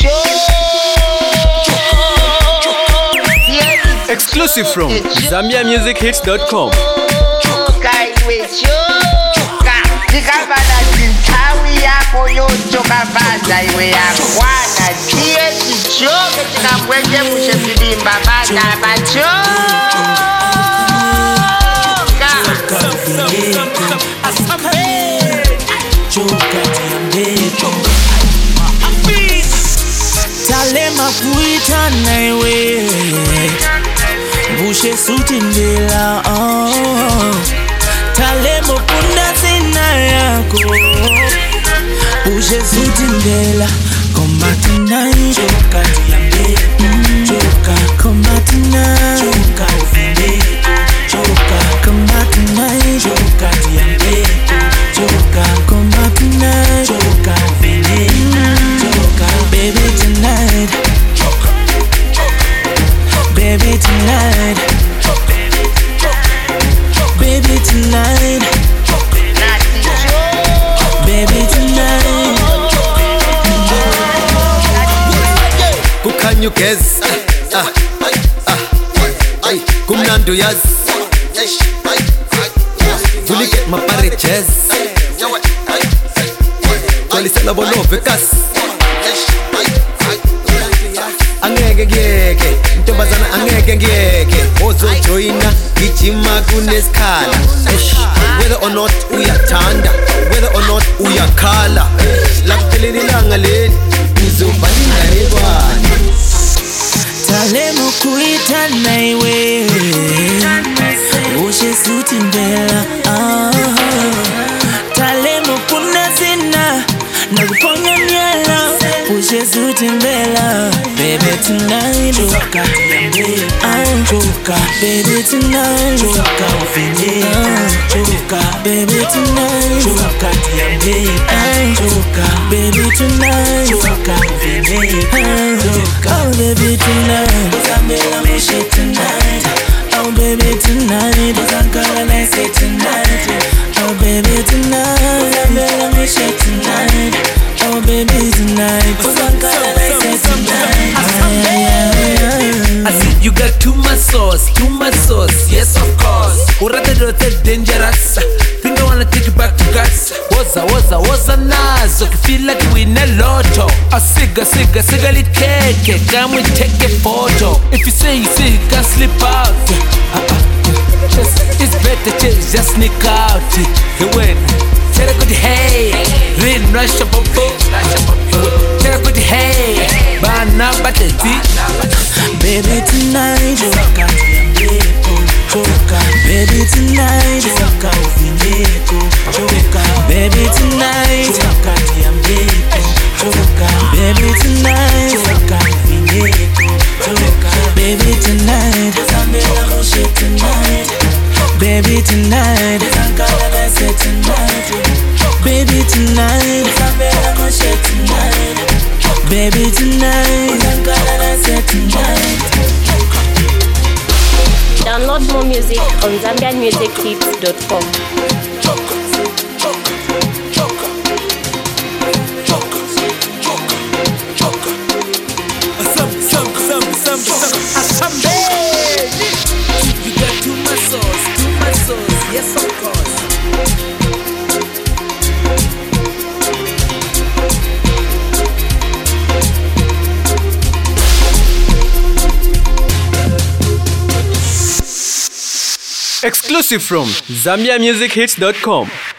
Exclusive from ZambiaMusicHits.com. Talema kuita naiwe Bushe suti ndela Talema kunda zina yako Bushe suti ndela Komba tonight Choka tiambe Choka Komba tonight Choka ufinde Choka Komba tonight Choka tiambe Choka Komba tonight Choka ufinde Choka Baby tonight Baby tonight Baby tonight Baby tonight Who can you guess? Kumnando yaz Fully get my party chess Kali sala bolo vekas Angeke ngeke Ntombazana angeke ngeke Ozo joina Gijima kunesikhala Whether or not uyathanda Whether or not uyakhala Lakupheleni ilanga leli Uzobalinga nebani Talema kuita naiwe Bushe suti ndela Talema kuna zina Nakuponya nyala Bushe suti ndela Baby tonight Choka Choka Baby tonight Choka ufinde Choka Baby tonight Choka tiambe Choka Baby tonight Choka ufinde Choka Oh baby tonight Uzambela mishe tonight Oh baby tonight Uzankala nice tonight Oh baby tonight Uzambela mishe tonight Oh baby tonight Uzankala nice tonight I said you got too much sauce, yes of course. Urate dangerous, think I wanna take you back to guts. Waza nazo, feel like we win a lotto. A cigar lit cake, come we take a photo. If you say you can't slip out. It's better just sneak out. You win. Tell a good hey, real rush up a boat. Tell a good hey, bana bateti. Baby tonight, choka choka. Baby tonight, choka ufindeko choka. Baby tonight, choka tiambeko choka. Baby tonight, choka ufindeko choka. Baby tonight, Zambela moshe tonight. Baby tonight, Zankala nase tonight. Baby tonight, Zambela moshe tonight. Baby tonight, Zankala nase tonight. Download more music on ZambiaMusicHits.com. You got too much sauce, yes of course. Exclusive from ZambiaMusicHits.com.